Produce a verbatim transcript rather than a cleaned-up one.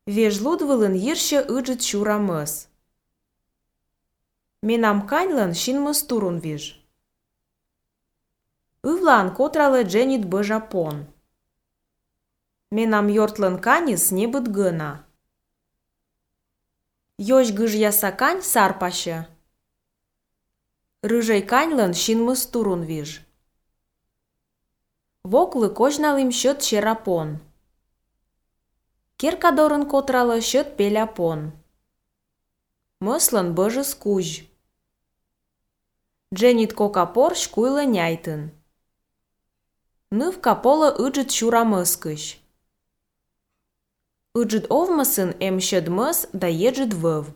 Вежлудвылын йырще ыжыт чура мыс. Менам каньлан щин мыс турун виж. Ывлан котралы дженит быжа пон. Менам йортлын канис небыт гына. Йось гыж яса кань сарпаще. Рыжей каньлан щин мыс турун виж. Воклы кожналым счет черапон. Керкадорын котралы счет пеляпон. Мыслын быжы скуж. Дженит кока порш куйлы няйтын. Ныв капола ыжыт чура мыскыш. Ыжыт овмысын эм счет мыс да ежыт вăв.